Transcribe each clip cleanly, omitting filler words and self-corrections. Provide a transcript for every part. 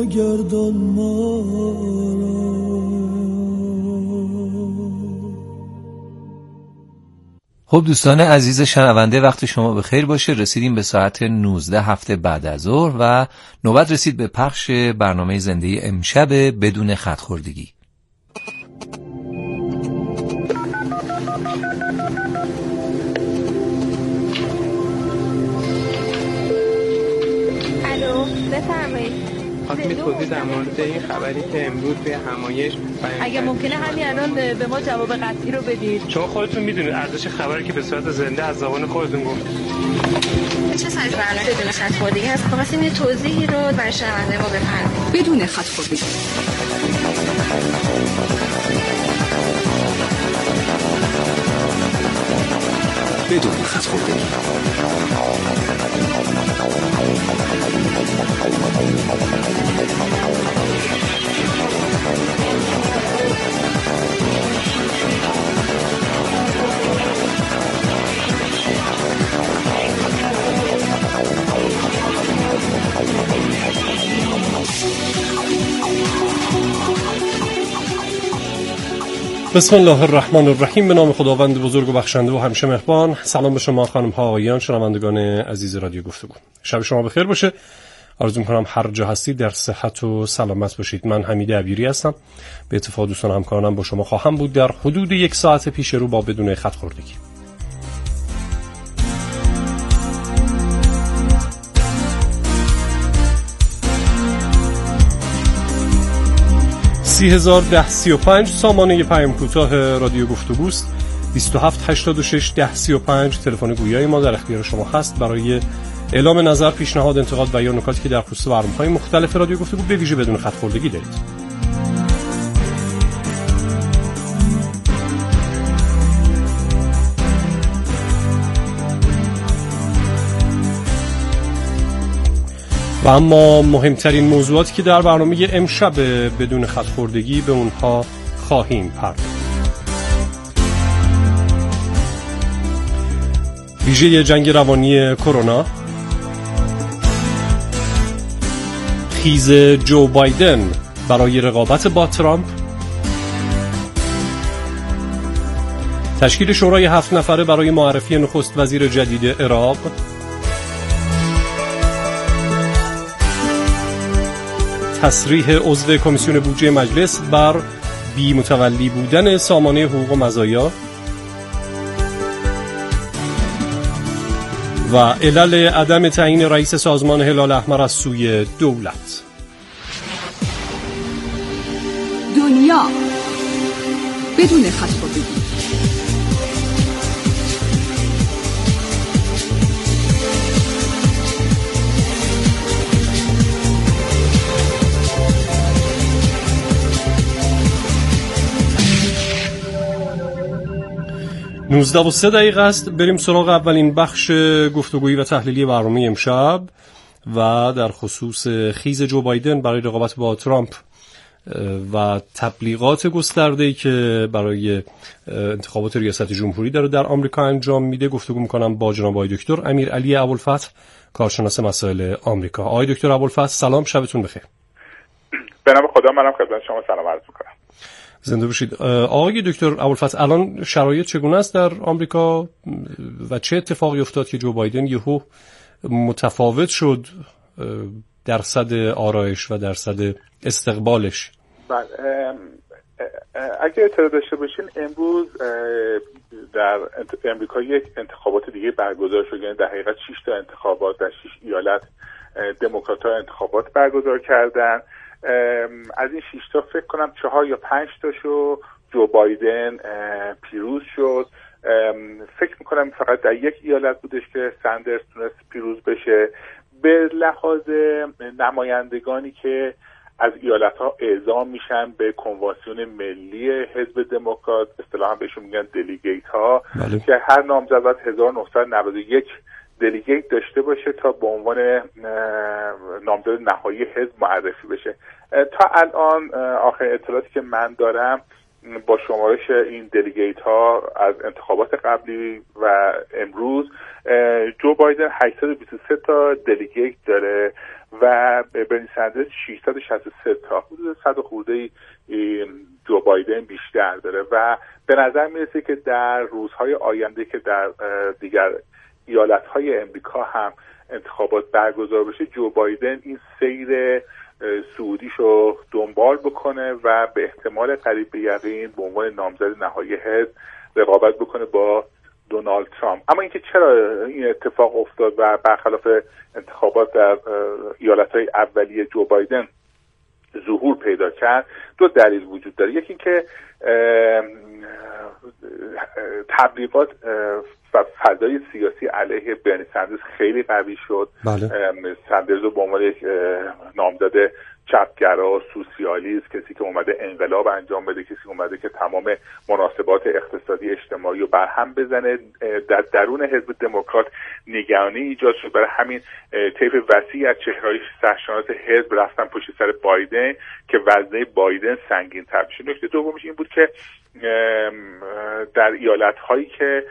بگردان ما را. خب دوستان عزیز شنونده، وقت شما بخیر باشه. رسیدیم به ساعت 19 هفته بعد از ظهر و نوبت رسید به پخش برنامه زنده امشب بدون خط‌خوردگی. الو بفرمایید. خواستم توضیح در مورد این خبری که امروز توی همایش اگه ممکنه همین الان به ما جواب قطعی رو بدید. شما خودتون میدونید ارزش خبری که به صورت زنده از زبان خودتون گفت. چه سایز برنامه بدون خط‌خوردگی هست؟ خواستیم یه توضیحی رو برای شنونده ما بفرمایید. بدون خط‌خوردگی. بدون خط‌خوردگی. بسم الله الرحمن الرحیم. به نام خداوند بزرگ و بخشنده و همیشه مهربان. سلام به شما خانم ها آقایان شنوندگان عزیز رادیو گفتگو. شب شما بخیر باشه. آرزو می‌کنم هر جا هستید در صحت و سلامت باشید. من حمید عبیری هستم. به اتفاق دوستان همکارانم با شما خواهم بود در حدود 1 ساعت پیش رو با بدون خط‌خوردگی. (301035) سامانه پیام کوتاه رادیو گفتگوست. 27861035 تلفن گویای ما در اختیار شما هست برای اعلام نظر، پیشنهاد، انتقاد و یا نکاتی که در خصوص برنامه‌های مختلف رادیو گفتگو به ویژه بدون خط‌خوردگی دارید. و اما مهمترین موضوعاتی که در برنامه امشب بدون خط‌خوردگی به اونها خواهیم پرداخت. ویژه جنگ روانی کرونا، خیز جو بایدن برای رقابت با ترامپ، تشکیل شورای 7 نفره برای معرفی نخست وزیر جدید عراق، تصریح عضو کمیسیون بودجه مجلس بر بی متولی بودن سامانه حقوق و مزایا و علل عدم تعیین رئیس سازمان هلال احمر از سوی دولت. دنیا بدون خط‌خوردگی. 19:03 است. بریم سراغ اولین بخش گفتگویی و تحلیلی برنامه امشب و در خصوص خیز جو بایدن برای رقابت با ترامپ و تبلیغات گسترده‌ای که برای انتخابات ریاست جمهوری داره در آمریکا انجام میده گفتگو میکنم با جناب آقای دکتر امیرعلی ابوالفتح، کارشناس مسائل آمریکا. آقای دکتر ابوالفتح سلام، شبتون بخیر. به نام خدا، منم خدمت شما سلام عرض میکنم. زنده باشید. آقای دکتر ابوالفتح، الان شرایط چگونه است در آمریکا و چه اتفاقی افتاد که جو بایدن یهو متفاوت شد درصد آرایش و درصد استقبالش؟ بله، اگه اطلاع داشته باشین امروز در امریکا یک انتخابات دیگه برگزار شد. یعنی در حقیقت 6 تا انتخابات در 6 ایالت دموکرات‌ها انتخابات برگزار کردن. از این 6 تا فکر کنم 4 یا 5 تاشو جو بایدن پیروز شد. فکر میکنم فقط در یک ایالت بودش که سندرز تونست پیروز بشه. به لحاظ نمایندگانی که از ایالت‌ها اعزام میشن به کنوانسیون ملی حزب دموکرات، اصطلاحاً بهشون میگن دلیگیت‌ها، که هر نامزد باید 1991 دلیگیت داشته باشه تا به عنوان نامزد نهایی حزب معرفی بشه. تا الان آخرین اطلاعاتی که من دارم با شمارش این دلیگیت ها از انتخابات قبلی و امروز جو بایدن 823 تا دلیگیت داره و برنی سندرز 663 تا، حدود 100 خورده جو بایدن بیشتر داره و به نظر میرسه که در روزهای آینده که در دیگر ایالت‌های امریکا هم انتخابات برگزار بشه، جو بایدن این سیر صعودیشو دنبال بکنه و به احتمال قریب به یقین به عنوان نامزد نهایی حزب رقابت بکنه با دونالد ترامپ. اما اینکه چرا این اتفاق افتاد و برخلاف انتخابات در ایالت‌های اولیه جو بایدن ظهور پیدا کرد، دو دلیل وجود داره. یکی اینکه تبلیغات و فضای سیاسی علیه برنی سندرز خیلی قوی شد. بله. سندرز رو به عنوان یک نامزد چپگرا، سوسیالیست، کسی که اومده انقلاب انجام بده، کسی اومده که تمام مناسبات اقتصادی اجتماعی رو برهم بزنه، در درون حزب دموکرات نگرانی ایجاد شد. برای همین طیف وسیعی از چهره‌های سرشناس حزب رفتن پشت سر بایدن که وزنه بایدن سنگین‌تر بشه. نکته دومش این بود که در ایالت‌هایی که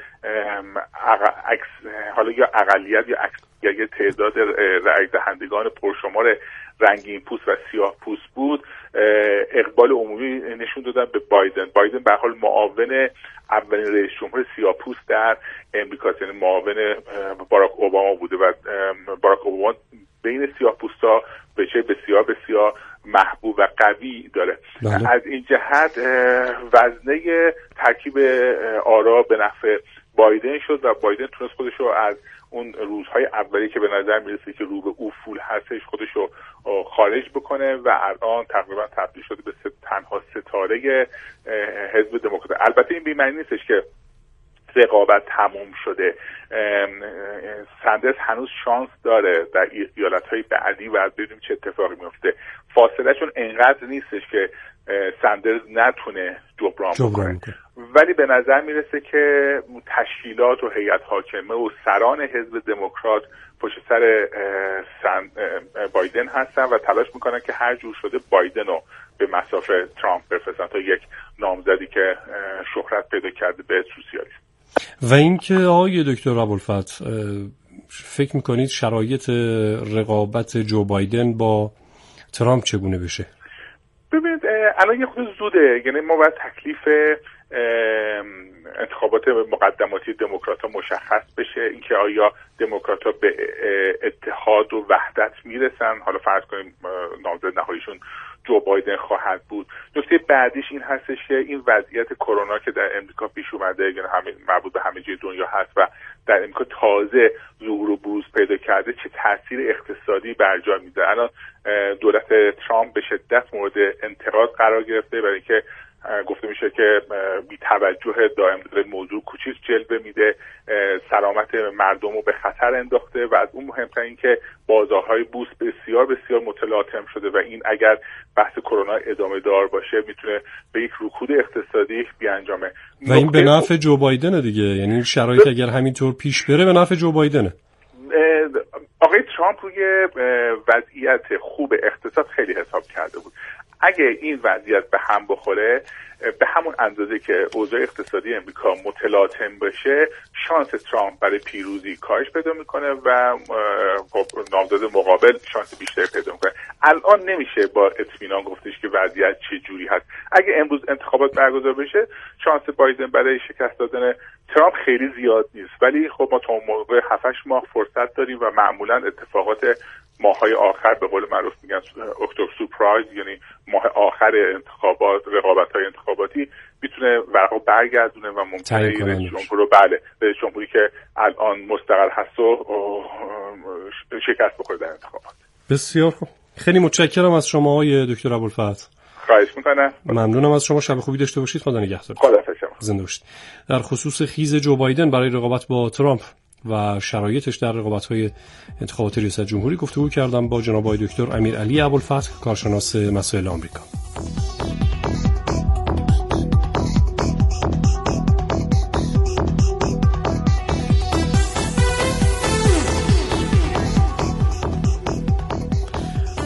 حالا یا اقلیت یا یه تعداد رأی دهندگان پرشمار رنگین پوست و سیاه پوست بود، اقبال عمومی نشون دادن به بایدن. بایدن به حال معاون اولین رئیس جمهور سیاه پوست در امریکا، یعنی معاون باراک اوباما بوده و باراک اوباما بین سیاه پوستا به چه بسیار محبوب و قوی داره. بله. از این جهت وزنه ترکیب آرا به نفع بایدن شد و بایدن تونست خودش رو از اون روزهای اولی که به نظر میرسه که رو به افول هستش خودش رو خارج بکنه و الان تقریبا تبدیل شده به تنها ستاره حزب دموکرات. البته این بی‌معنی نیستش که رقابت تموم شده. سندرز هنوز شانس داره در ایالت‌های بعدی و ببینیم چه اتفاقی میفته. فاصله چون انقدر نیستش که سندرز نتونه جبران کنه، ولی به نظر میرسه که تشکیلات و هیئت حاکمه و سران حزب دموکرات پشت سر بایدن هستن و تلاش میکنن که هر جور شده بایدن رو به مسافه ترامپ بفرستن تا یک نامزدی که شهرت پیدا کرده به سوسیالیسم. و اینکه آقای دکتر ابوالفتح فکر میکنید شرایط رقابت جو بایدن با ترامپ چگونه بشه؟ ببینید الان یه خود زوده، یعنی ما باید تکلیف انتخابات مقدماتی دموکرات‌ها مشخص بشه، اینکه آیا دموکرات‌ها به اتحاد و وحدت میرسن. حالا فرض کنیم نامزد نهاییشون جو بایدن خواهد بود. نکته بعدیش این هستش که این وضعیت کرونا که در امریکا پیش اومده، یعنی مربوط به همه جای دنیا هست و در امریکا تازه ظهور و بروز پیدا کرده، چه تاثیر اقتصادی بر جا میذاره. الان دولت ترامپ به شدت مورد انتقاد قرار گرفته برای اینکه گفته میشه که بی توجه دائم داره موضوع کوچیک جلوه میده، سلامت مردم رو به خطر انداخته و از اون مهمتر این که بازارهای بورس بسیار متلاطم شده و این اگر بحث کرونا ادامه دار باشه میتونه به یک رکود اقتصادی بیانجامه و این به نفع جو بایدنه دیگه. یعنی شرایط اگر همینطور پیش بره به نفع جو بایدنه. آقای ترامپ روی وضعیت خوب اقتصاد خیلی حساب کرده بود. اگه این وضعیت به هم بخوره، به همون اندازه که اوضاع اقتصادی امریکا متلاطم بشه، شانس ترامپ برای پیروزی کاهش پیدا میکنه و نامزد مقابل شانس بیشتری پیدا میکنه. الان نمیشه با اطمینان گفتش که وضعیت چه جوری هست. اگه امروز انتخابات برگزار بشه، شانس بایدن برای شکست دادن ترامپ خیلی زیاد نیست، ولی خب ما تا اون موقع 7-8 ماه فرصت داریم و معمولا اتفاقات ماهای آخر به قول معروف میگن اکتبر سورپرایز، یعنی ماه آخر انتخابات، رقابت‌های انتخاباتی میتونه ورقو برگردونه و ممکنه رئیس جمهور رو رئیس جمهوری که الان مستقر هست و شکست بخوره در انتخابات. بسیار خوب. خیلی متشکرم از شما آقای دکتر ابوالفتح. خواهش میکنم. ممنونم از شما. شب خوبی داشته باشید. خدا نگهدار. زنده باشید. در خصوص خیز جو بایدن برای رقابت با ترامپ و شرایطش در رقابت‌های انتخابات ریاست جمهوری گفتگو کردم با جناب آقای دکتر امیرعلی ابوالفتح، کارشناس مسائل آمریکا.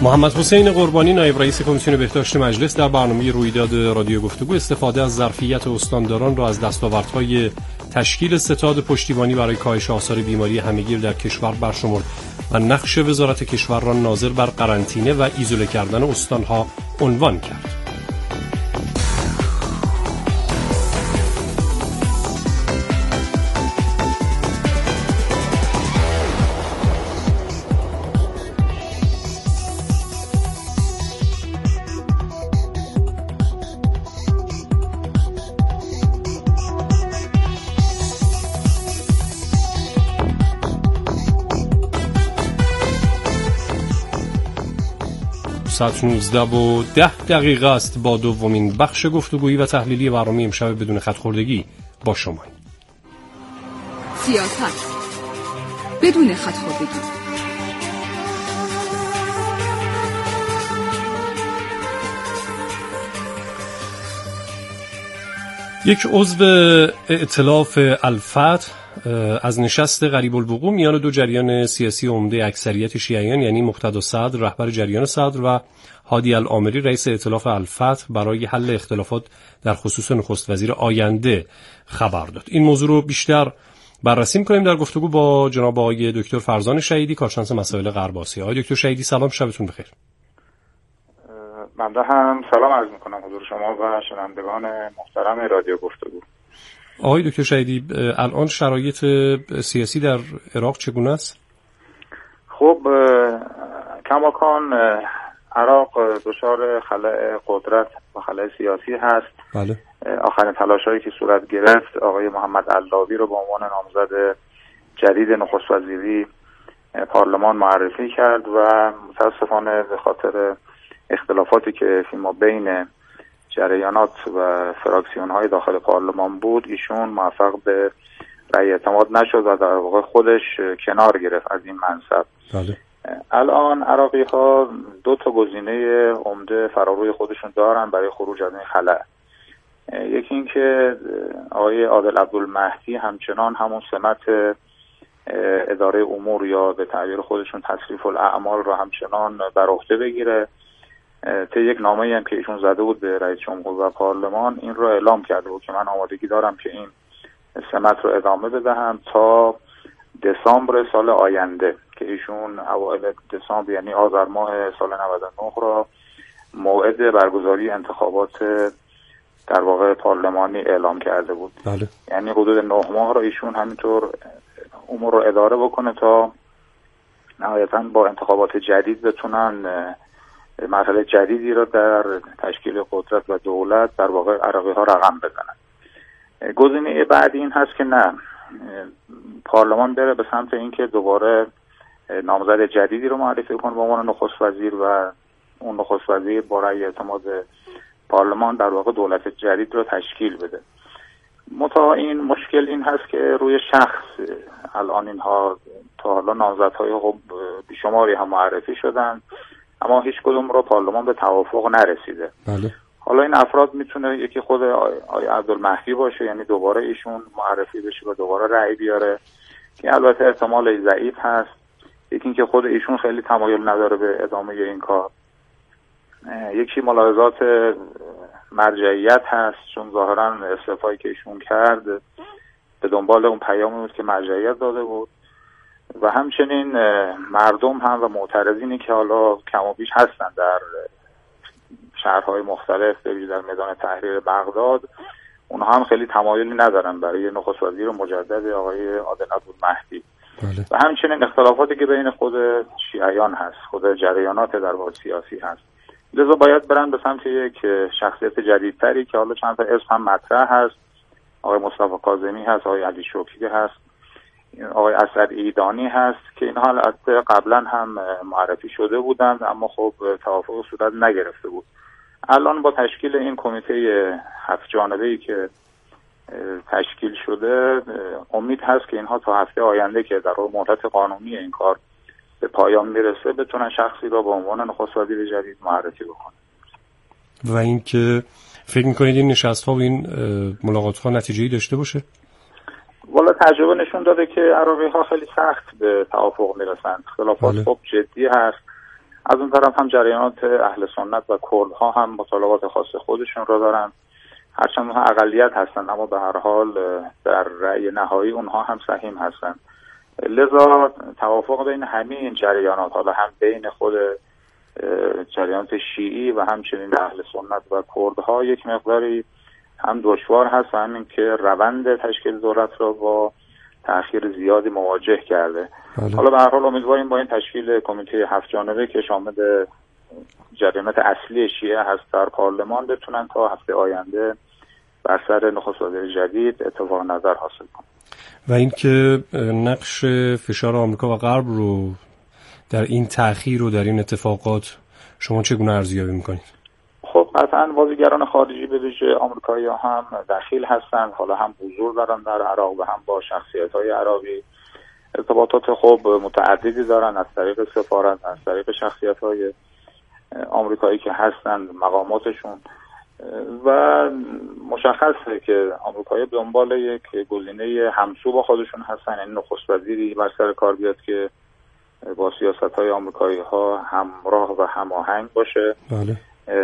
محمد حسین قربانی نایب رئیس کمیسیون بهداشت مجلس در برنامه رویداد رادیو گفتگو استفاده از ظرفیت استانداران را از دستاوردهای تشکیل ستاد پشتیبانی برای کاهش آثار بیماری همهگیر در کشور برشمرد و نقش وزارت کشور را ناظر بر قرنطینه و ایزوله کردن استانها عنوان کرد. ساعت 19:10 است با دومین بخش گفتگویی و تحلیلی برنامه امشب بدون خط‌خوردگی با شما. سیاست بدون خط‌خوردگی. یک عضو ائتلاف الفتح از نشست قریب الوقوع میان دو جریان سیاسی عمده اکثریت شیعیان یعنی مقتدا صدر رهبر جریان صدر و هادی العامری رئیس ائتلاف الفتح برای حل اختلافات در خصوص نخست وزیر آینده خبر داد. این موضوع رو بیشتر بررسی می‌کنیم در گفتگو با جناب آقای دکتر فرزان شهیدی کارشناس مسائل غرب آسیا. آقای دکتر شهیدی سلام، شبتون بخیر. بنده هم سلام عرض می‌کنم حضور شما و شنوندگان محترم رادیو گفتگو. آقای دکتر شهیدی الان شرایط سیاسی در عراق چگونه است؟ خب کماکان عراق دچار خلأ قدرت و خلأ سیاسی هست. بله. آخرین تلاش‌هایی که صورت گرفت آقای محمد علاوی رو به عنوان نامزد جدید نخست وزیری پارلمان معرفی کرد و متاسفانه به خاطر اختلافاتی که فیما بین جریانات و فراکسیون‌های داخل پارلمان بود ایشون موفق به رأی اعتماد نشد و در واقع خودش کنار گرفت از این منصب. بله. الان عراقی‌ها دو تا گزینه عمده فراروی خودشون دارن برای خروج از این خلأ. یکی این که آقای عادل عبدالمهدی همچنان همون سمت اداره امور یا به تعبیر خودشون تصریف الاعمال رو همچنان بر عهده بگیره. یک نامه‌ای هم که ایشون زده بود به رئیس جمهور و پارلمان این رو اعلام کرده بود که من آمادگی دارم که این سمت رو ادامه بدهم تا دسامبر سال آینده که ایشون اوایل دسامبر یعنی آذر ماه سال 99 را موعد برگزاری انتخابات در واقع پارلمانی اعلام کرده بود. بله. یعنی حدود 9 ماه را ایشون همینطور امور رو اداره بکنه تا نهایتاً با انتخابات جدید بتونن مرحله جدیدی را در تشکیل قدرت و دولت در واقع عراقی‌ها رقم بزنن. گزینه بعدی این هست که نه، پارلمان بره به سمت اینکه دوباره نامزد جدیدی رو معرفی کنه به عنوان نخست وزیر و اون نخست وزیر با رأی اعتماد پارلمان در واقع دولت جدید رو تشکیل بده. منتها این مشکل این هست که روی شخص الان اینها تا حالا نامزدهای بیشماری هم معرفی شدن اما هیچ کدوم رو پارلمان به توافق نرسیده. بله. حالا این افراد میتونه یکی خود آقای عبدالمهدی باشه، یعنی دوباره ایشون معرفی بشه و دوباره رأی بیاره که البته احتمال ضعیف هست. یکی این که خود ایشون خیلی تمایل نداره به ادامه این کار. یکی ملاحظات مرجعیت هست چون ظاهرا استعفایی که ایشون کرد به دنبال اون پیامی بود که مرجعیت داده بود و همچنین مردم هم و معترضینی که حالا کم و بیش هستن در شهرهای مختلف در میدان تحریر بغداد اونها هم خیلی تمایلی ندارن برای نخست وزیر مجدد آقای عادل عبدالمهدی. بله. و همچنین اختلافاتی که بین خود شیعیان هست، خود جریانات در واقع سیاسی هست. لذا باید برن به سمت یک شخصیت جدیدتری که حالا چند تا اسم هم مطرح هست. آقای مصطفی کاظمی هست، آقای علی شکری هست، آقای اسد ایدانی هست که اینها البته قبلا هم معرفی شده بودند اما خب توافق صورت نگرفته بود. الان با تشکیل این کمیته 7 جانبه‌ای که تشکیل شده امید هست که اینها تا هفته آینده که در مدت قانونی این کار به پایان میرسه بتونن شخصی را به عنوان نخست وزیر جدید معرفی بکنن. و اینکه فکر می‌کنید این نشست‌ها و این ملاقات‌ها نتیجه‌ای داشته باشه؟ والا تجربه نشون داده که عراقی‌ها خیلی سخت به توافق میرسن. اختلافات خب جدی هست از اون طرف هم جریانات اهل سنت و کردها هم مطالبات خاص خودشون رو دارن، هرچند اونها اقلیت هستن اما به هر حال در رأی نهایی اونها هم سهیم هستن. لذا توافق بین همین جریانات، حالا هم بین خود جریانات شیعی و همچنین اهل سنت و کردها، یک مقداری هم دشوار هست و همین که روند تشکیل دولت را با تأخیر زیادی مواجه کرده. حالا به هر حال امیدواریم با این تشکیل کمیته 7 جانبه که شامل جریانات اصلی شیعه هست در پارلمان بتونن تا هفته آینده بر سر نخست وزیر جدید اتفاق نظر حاصل کنن. و اینکه نقش فشار آمریکا و غرب رو در این تأخیر و در این اتفاقات شما چگونه ارزیابی میکنید؟ خب قطعا بازیگران خارجی به ویژه آمریکایی‌ها هم دخیل هستند، حالا هم حضور دارن در عراق و هم با شخصیت‌های عراقی ارتباطات خب متعددی دارن، از طریق سفارت، از طریق شخصیت‌های آمریکایی که هستند، مقاماتشون، و مشخصه که آمریکایی‌ها دنبال یک گزینه همسو با خودشون هستن، یعنی نخست وزیری بر سر کار بیاد که با سیاست‌های آمریکایی‌ها همراه و هماهنگ باشه. بله.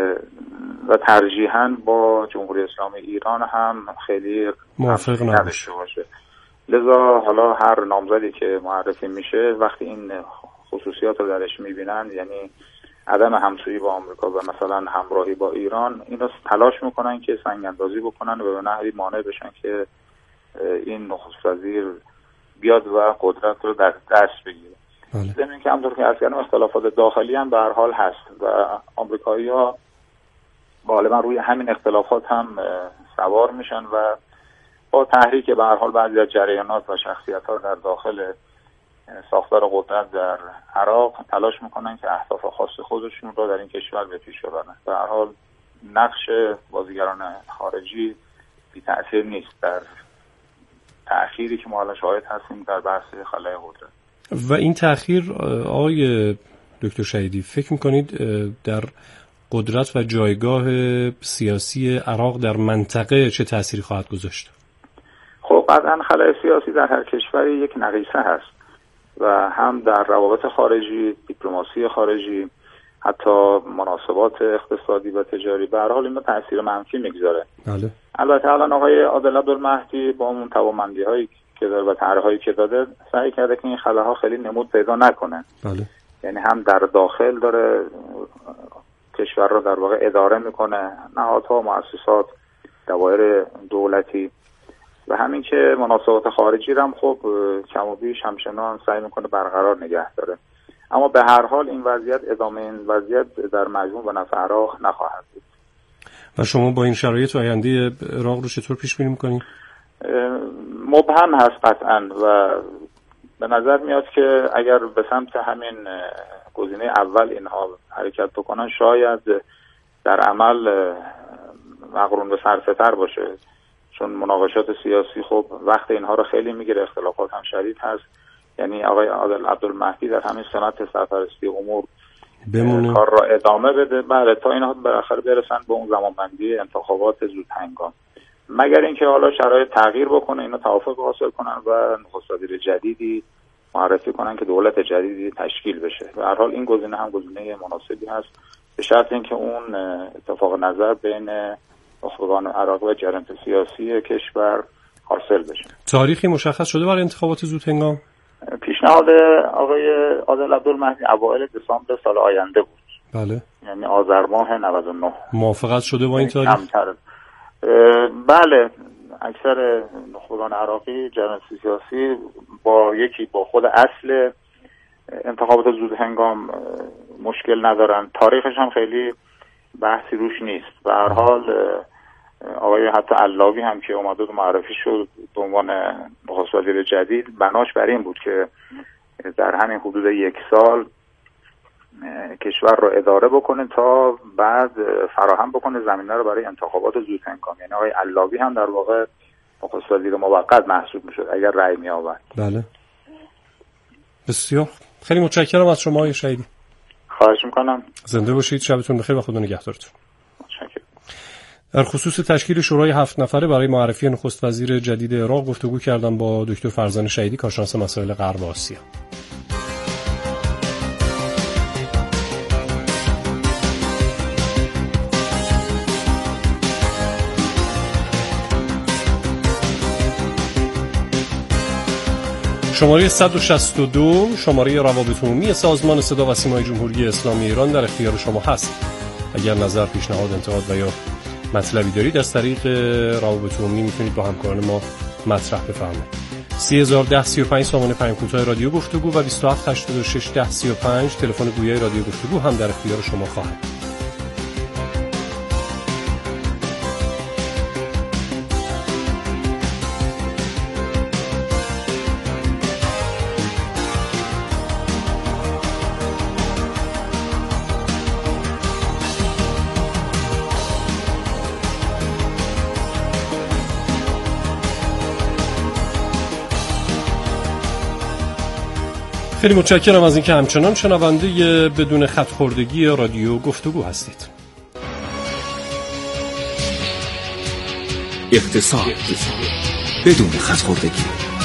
و ترجیحاً با جمهوری اسلامی ایران هم خیلی موافق نباشه باشه. لذا حالا هر نامزدی که معرفی میشه وقتی این خصوصیات رو درش میبینن، یعنی عدم همسویی با آمریکا و مثلا همراهی با ایران، این رو تلاش میکنن که سنگ اندازی بکنن و به نحوی مانع بشن که این نخست وزیر بیاد و قدرت رو در دست بگیره. زمین که همونطور که از کردم اختلافات داخلی هم به هر حال هست و آمریکایی‌ها غالبا روی همین اختلافات هم سوار میشن و با تحریک به هر حال بعضی از جریانات و شخصیت‌ها در داخل ساختار قدرت در عراق تلاش میکنن که اهداف خاص خودشون رو در این کشور به پیش ببرن. به هر حال نقش بازیگران خارجی بی تأثیر نیست در تأخیری که ما الان شاهد هستیم در بحث خلای قدرت. و این تأخیر آقای دکتر شهیدی فکر میکنید در قدرت و جایگاه سیاسی عراق در منطقه چه تأثیری خواهد گذاشت؟ خب قطعاً خلای سیاسی در هر کشوری یک نقیصه هست و هم در روابط خارجی، دیپلماسی خارجی، حتی مناسبات اقتصادی و تجاری، به هر حال این تأثیر منفی میگذاره. بله. البته الان آقای عادل عبدالمهدی با اون توانمندی‌هایی که داره و طرح‌هایی که داده سعی کرده که این خلاها خیلی نمود پیدا نکنه. بله. یعنی هم در داخل داره کشور رو در واقع اداره میکنه، نهادها، مؤسسات، دوایر دولتی، و همین که مناسبات خارجی رو هم خب کم و بیش همچنان سعی میکنه برقرار نگه داره. اما به هر حال این وضعیت، ادامه این وضعیت در مجموع به نفع عراق نخواهد بود. و شما با این شرایط آینده عراق رو چطور پیش بینی میکنید؟ مبهم هست قطعا و به نظر میاد که اگر به سمت همین گزینه اول اینها حرکت بکنن شاید در عمل مقرون به سرفتر باشه، چون مناقشات سیاسی خب وقت اینها رو خیلی میگیره، اختلافات هم شدید هست. یعنی آقای عادل عبدالمهدی در همین سنت سرپرستی امور بمونه، کار را ادامه بده، بله، تا اینها بالاخره برسن به اون زمانبندی انتخابات زود هنگام، مگر اینکه حالا شرایط تغییر بکنه، اینا توافق حاصل کنن و نخست وزیر جدیدی معرفی کنن که دولت جدیدی تشکیل بشه. به هر حال این گزینه هم گزینه مناسبی هست به شرط اینکه اون اتفاق نظر بین نخبگان عراق و جریانات سیاسی کشور حاصل بشه. تاریخی مشخص شده برای انتخابات زود هنگام؟ پیشنهاد آقای عادل عبدالمهدی اوایل دسامبر سال آینده بود. بله. یعنی آذر ماه 99. موافقت شده با این تاریخ؟ بله، اکثر نخبگان عراقی، جریانات سیاسی با خود اصل انتخابات زود هنگام مشکل ندارن. تاریخش هم خیلی بحثی روش نیست. به هر حال آقای حتی علاوی هم که اومده و معرفی شد به عنوان نخست وزیر جدید، بناش بر این بود که در همین حدود 1 سال کشور رو اداره بکنه تا بعد فراهم بکنه زمینه رو برای انتخابات زود هنگام. یعنی آقای علاوی هم در واقع نخست وزیر موقت محسوب میشد اگر رأی می آورد. بله. بسیار خیلی متشکرم از شما آقای شهیدی. خواهش میکنم. زنده باشید. شبتون بخیر و خدا نگهدارتون. در خصوص تشکیل شورای 7 نفره برای معرفی نخست وزیر جدید عراق گفتگو کردم با دکتر فرزان شهیدی، کارشناس مسائل غرب آسیا. شماره 162 شماره روابط عمومی سازمان صدا و سیمای جمهوری اسلامی ایران در اختیار شما هست. اگر نظر، پیشنهاد، انتقاد و یا مطلبی دارید از طریق روابط عمومی میتونید با همکاران ما مطرح بفرمایید. 301035 سامانه پیام کوتاه رادیو گفتگو و 27861035 تلفن گویای رادیو گفتگو هم در اختیار شما خواهد. خیلی متشکرم از اینکه همچنان شنونده بدون خط خوردگی رادیو گفتگو هستید. اقتصاد بدون خط خوردگی.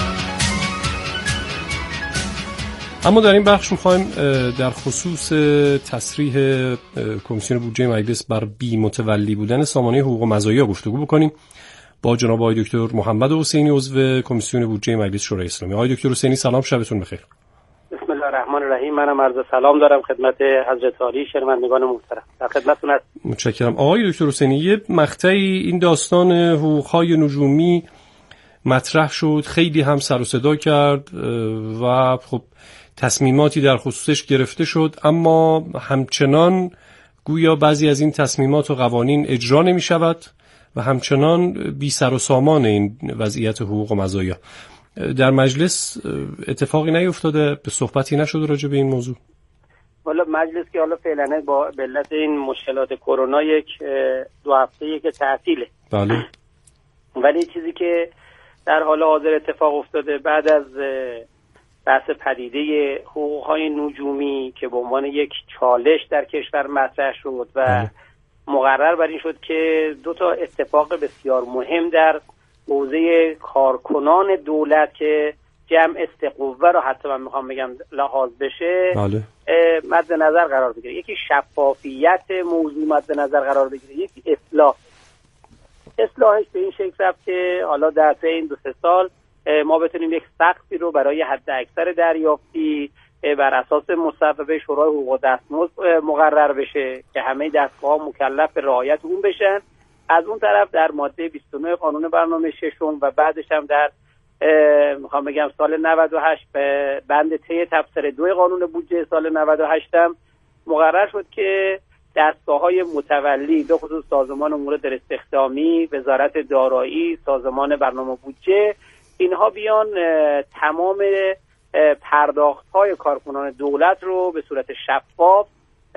اما در این بخش می‌خوایم در خصوص تصریح کمیسیون بودجه مجلس بر بی‌متولی بودن سامانه حقوق و مزایا گفتگو بکنیم با جناب آقای دکتر محمد حسینی عضو کمیسیون بودجه مجلس شورای اسلامی. آقای دکتر حسینی سلام، شبتون بخیر. بسم الله الرحمن الرحیم. منم عرض سلام دارم خدمت حضرت عالی شنوندگان محترم. در خدمتتون هستم. متشکرم. آقای دکتر حسینی، یه مقطعی این داستان حقوق‌های نجومی مطرح شد، خیلی هم سر و صدا کرد و خب تصمیماتی در خصوصش گرفته شد، اما همچنان گویا بعضی از این تصمیمات و قوانین اجرا نمی‌شود و همچنان بی سر و سامان این وضعیت حقوق و مزایا. در مجلس اتفاقی نیفتاده، به صحبتی نشده راجع به این موضوع؟ والا مجلس که حالا فعلا با علت این مشکلات کرونا یک 2 هفته که تعطیله. بله. ولی چیزی که در حال حاضر اتفاق افتاده بعد از بحث پدیده حقوق‌های نجومی که به عنوان یک چالش در کشور مطرح شد و مقرر بر این شد که 2 تا اتفاق بسیار مهم در حوزه کارکنان دولت که جمع استقوه رو حتی من میخوام بگم لحاظ بشه بله. مد نظر قرار بگیره. یکی شفافیت موضوع مد نظر قرار بگیره، یکی اصلاحش به این شکل رفت که حالا در طی این 2-3 سال ما بتونیم یک سقفی رو برای حد اکثر دریافتی بر اساس مصوبه شورای حقوق و دستمزد مقرر بشه که همه دستگاه‌ها مکلف به رعایت اون بشن. از اون طرف در ماده 29 قانون برنامه ششم و بعدش هم در میخوام بگم سال 98 به بند طی تفسیر 2 قانون بودجه سال 98 هم مقرر شد که دستگاه‌های متولی به خصوص سازمان امور استخدامی، وزارت دارایی، سازمان برنامه بودجه، اینها بیان تمام پرداخت‌های کارکنان دولت رو به صورت شفاف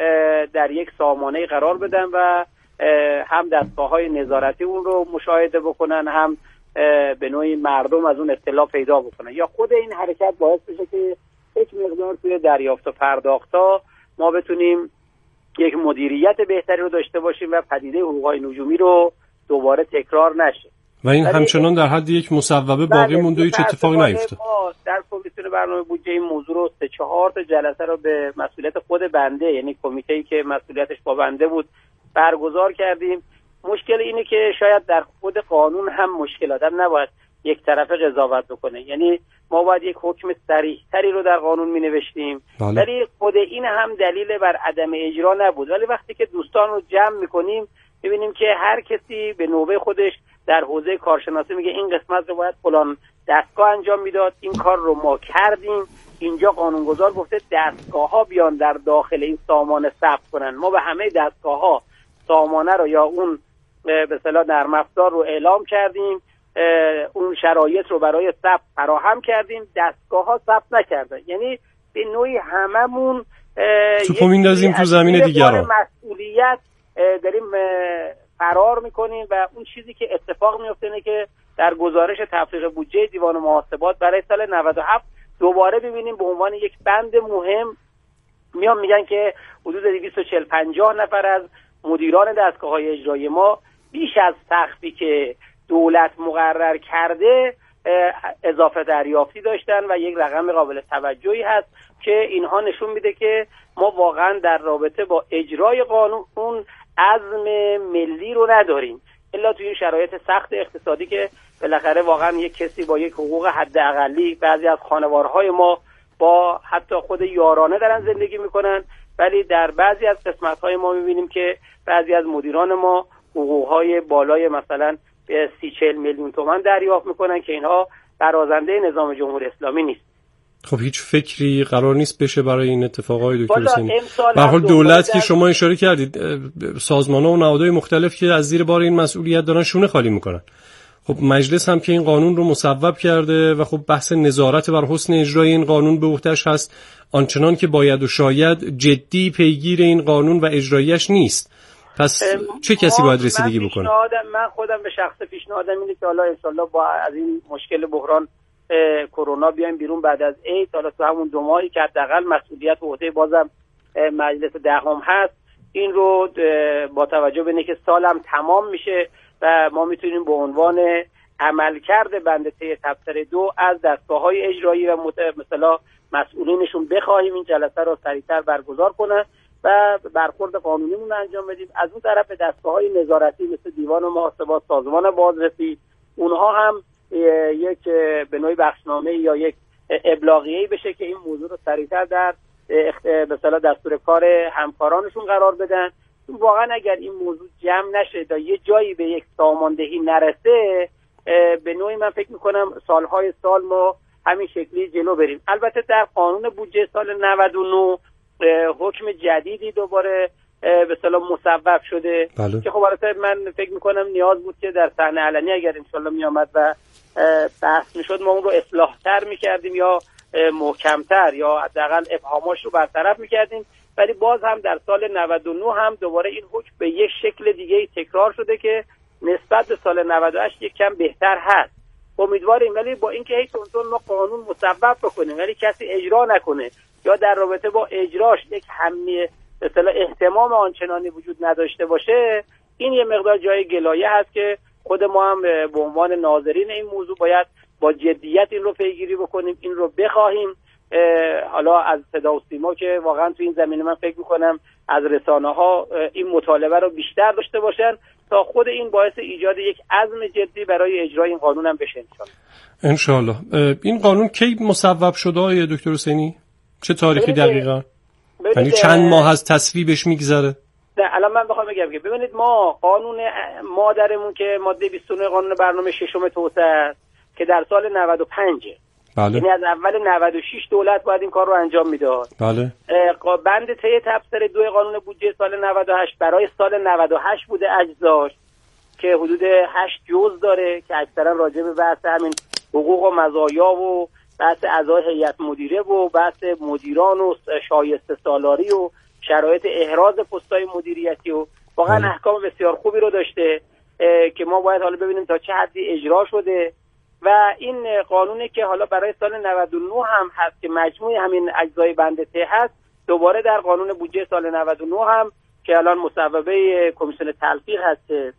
در یک سامانه قرار بدن و هم دستگاه‌های نظارتی اون رو مشاهده بکنن، هم به نوعی مردم از اون اطلاع پیدا بکنن. یا خود این حرکت باعث بشه که یک مقدار توی دریافت و پرداخت‌ها ما بتونیم یک مدیریت بهتری رو داشته باشیم و پدیده حقوق‌های نجومی رو دوباره تکرار نشه. و این همچنان در حد یک مصوبه باقی مونده، هیچ اتفاقی نیفتاد. در کمیسیون برنامه بودجه این موضوع رو 3-4 تا جلسه رو به مسئولیت خود بنده، یعنی کمیته‌ای که مسئولیتش با بنده بود، برگزار کردیم. مشکل اینه که شاید در خود قانون هم مشکلات هم نباید یک طرفه قضاوت بکنه، یعنی ما باید یک حکم صریح‌تری رو در قانون می‌نوشتیم، ولی خود این هم دلیل بر عدم اجرا نبود. ولی وقتی که دوستان رو جمع می‌کنیم می‌بینیم که هر کسی به نوبه خودش در حوزه کارشناسی میگه این قسمت رو باید فلان دستگاه انجام میداد، این کار رو ما کردیم، اینجا قانونگذار گفته دستگاه‌ها بیان در داخل این سامانه ثبت کنن. ما به همه دستگاه‌ها سامانه رو یا اون به اصطلاح نرم افزار رو اعلام کردیم، اون شرایط رو برای ثبت فراهم کردیم، دستگاه‌ها ثبت نکردن. یعنی به نوعی هممون توپو میندازیم تو زمین دیگران، مسئولیت داریم فرار میکنیم و اون چیزی که اتفاق میفته اینه که در گزارش تفریق بودجه دیوان محاسبات برای سال 97 دوباره ببینیم به عنوان یک بند مهم میان میگن که حدود 240-50 نفر از مدیران دستگاه‌های اجرایی ما بیش از سقفی که دولت مقرر کرده اضافه دریافتی داشتن و یک رقم قابل توجهی هست که اینها نشون میده که ما واقعا در رابطه با اجرای قانون اون عزم ملی رو نداریم. الا توی این شرایط سخت اقتصادی که بالاخره واقعا یک کسی با یک حقوق حداقلی، بعضی از خانوارهای ما با حتی خود یارانه دارن زندگی میکنن، ولی در بعضی از قسمت‌های ما می‌بینیم که بعضی از مدیران ما حقوق‌های بالای مثلا 30-40 میلیون تومان دریافت میکنن که اینها برازنده نظام جمهوری اسلامی نیست. خب هیچ فکری قرار نیست بشه برای این اتفاقای دکتر حسینی؟ به هر حال دولت که شما اشاره کردید، سازمان‌ها و نهادهای مختلف که از زیر بار این مسئولیت دارن شونه خالی میکنن. خب مجلس هم که این قانون رو مصوب کرده و خب بحث نظارت بر حسن اجرای این قانون به عهده‌اش هست، آنچنان که باید و شاید جدی پیگیر این قانون و اجرایش نیست. پس چه کسی باید رسیدگی بکنه؟ من خودم به شخص پیشنهادم اینه که حالا انشالله با از این مشکل بحران کرونا بیایم بیرون بعد از عید، حالا تو همون 2 ماهی که حداقل مسئولیت و عهده بازم مجلس دهم هست، این رو با توجه به اینکه سالم تمام میشه و ما میتونیم به عنوان عملکرد بند طی تبصره 2 از دستگاه‌های اجرایی و مثلا مسئولینشون بخواهیم این جلسه رو سریعتر برگزار کنن و برخورد قانونیمون انجام بدیم. از اون طرف دستگاه‌های نظارتی مثل دیوان محاسبات، سازمان بازرسی، اونها هم یک به نوعی بخشنامه یا یک ابلاغیه‌ای بشه که این موضوع رو سریعتر در مثلا دستور کار همکارانشون قرار بدن. واقعا اگر این موضوع جمع نشه تا یه جایی به یک ساماندهی نرسه، به نوعی من فکر میکنم سالهای سال ما همین شکلی جلو بریم. البته در قانون بودجه سال 99 حکم جدیدی دوباره به اصطلاح مصوب شده که خب البته من فکر میکنم نیاز بود که در صحنه علنی اگر انشالله میامد و بحث میشد ما اون رو اصلاح‌تر میکردیم یا محکمتر یا حداقل ابهاماش رو برطرف میکردیم، ولی باز هم در سال 99 هم دوباره این حکم به یک شکل دیگه تکرار شده که نسبت به سال 98 یک کم بهتر هست. امیدواریم، ولی با اینکه هیچ اونطور ما قانون مصوب بکنیم ولی کسی اجرا نکنه یا در رابطه با اجراش یک همیه به اصطلاح اهتمام آنچنانی وجود نداشته باشه، این یه مقدار جای گلایه هست که خود ما هم به عنوان ناظرین این موضوع باید با جدیت این رو پیگیری بکنیم، این رو بخواهیم. حالا از صدا و سیما که واقعا تو این زمینه من فکر میکنم از رسانه‌ها این مطالبه رو بیشتر داشته باشن تا خود این باعث ایجاد یک عزم جدی برای اجرای این قانون هم بشه انشالله. این قانون کی مصوب شده آقای دکتر حسینی؟ چه تاریخی دقیقاً؟ یعنی چند ماه از تصویبش میگذره؟ نه الان من بخوام بگم که ببینید ما قانون مادرمون که ماده 29 قانون برنامه ششم توسعه است که در سال 95 بله. یعنی از اول 96 دولت باید این کار رو انجام میداد. بله. بند طی تبصره 2 قانون بودجه سال 98 برای سال 98 بوده اجزاش که حدود 8 جزء داره که اکثرا راجع به بحث همین حقوق و مزایا و بحث اعضای هیئت مدیره و بحث مدیران و شایسته سالاری و شرایط احراز پست‌های مدیریتی و واقعا احکام بسیار خوبی رو داشته که ما باید حالا ببینیم تا چه حدی اجرا شده و این قانونی که حالا برای سال 99 هم هست که مجموع همین اجزای بند ت هست، دوباره در قانون بودجه سال 99 هم که الان مصوبه کمیسیون تلفیق هست که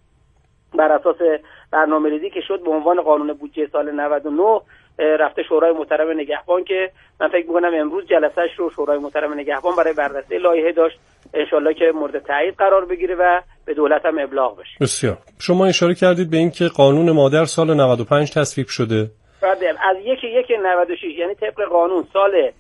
بر اساس برنامه‌ریزی که شد به عنوان قانون بودجه سال 99 رفته شورای محترم نگهبان که من فکر می‌کنم امروز جلسه‌اش رو شورای محترم نگهبان برای بررسی لایحه داشت، انشالله که مورد تایید قرار بگیره و به دولت هم ابلاغ بشه. بسیار. شما اشاره کردید به این که قانون مادر سال 95 تصویب شده. بله، از 1/1/96 یعنی طبق قانون سال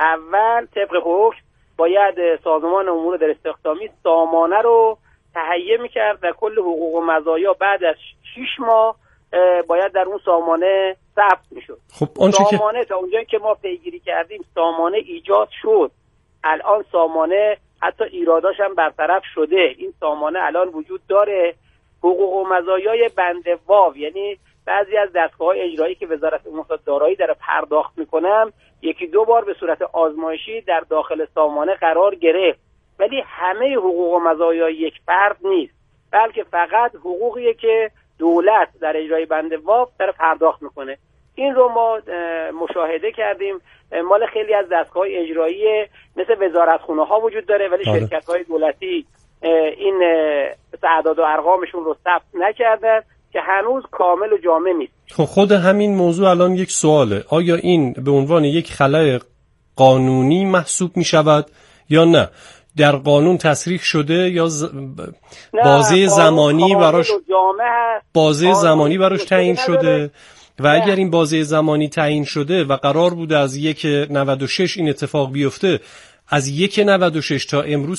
اول طبق حکم باید سازمان امور در استخدامی سامانه رو تهیه می‌کرد و کل حقوق و مزایا بعد از 6 ماه باید در اون سامانه ثبت میشد. خب سامانه تا اونجایی که ما پیگیری کردیم سامانه ایجاد شد. الان سامانه حتی ایراداش هم برطرف شده. این سامانه الان وجود داره. حقوق و مزایای بند واو یعنی بعضی از دستگاه‌های اجرایی که وزارت امور دارایی داره پرداخت میکنم 1-2 بار به صورت آزمایشی در داخل سامانه قرار گرفت، ولی همه حقوق و مزایای یک فرد نیست، بلکه فقط حقوقیه که دولت در اجرای بند واو داره پرداخت میکنه. این رو ما مشاهده کردیم، مال خیلی از دستگاه‌های اجرایی مثل وزارتخونه‌ها وجود داره ولی شرکت‌های دولتی این اعداد و ارقامشون رو ثبت نکردن که هنوز کامل و جامع نیست. خب خود همین موضوع الان یک سواله، آیا این به عنوان یک خلأ قانونی محسوب می شود یا نه؟ در قانون تصریح شده یا بازه زمانی براش تعیین شده؟ و اگر این بازه زمانی تعیین شده و قرار بوده از 1/96 این اتفاق بیفته، از 1/96 تا امروز